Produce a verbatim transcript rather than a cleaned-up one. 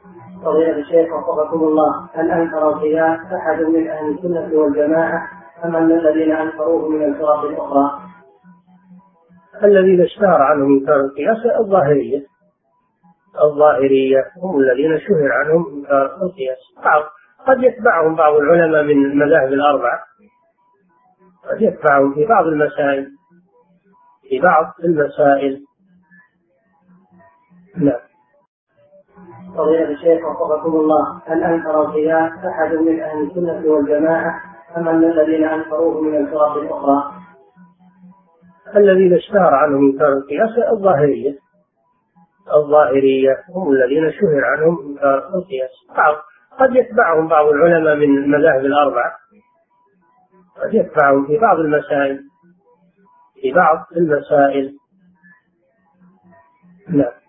فضيلة الشيخ وفقكم الله، هل أنكر القياس أحد من أهل السنة والجماعة أم أن الذين أنكروه من الفرق الأخرى؟ الذين اشتهر عنهم إنكار القياس الظاهرية الظاهرية هم الذين شهر عنهم إنكار القياس. بعض قد يتبعهم بعض العلماء من المذاهب الأربعة، قد يتبعهم في بعض المسائل في بعض المسائل لا. فضيلة الشيخ وفقكم الله، هل أنكر القياس أحد من أهل السنة والجماعة أم أن الذين أنكروه من الفرق الأخرى؟ الذين اشتهر عنهم إنكار القياس الظاهرية الظاهرية هم الذين شهر عنهم إنكار القياس. بعض قد يتبعهم بعض العلماء من المذاهب الأربعة، قد يتبعهم في بعض المسائل في بعض المسائل لا.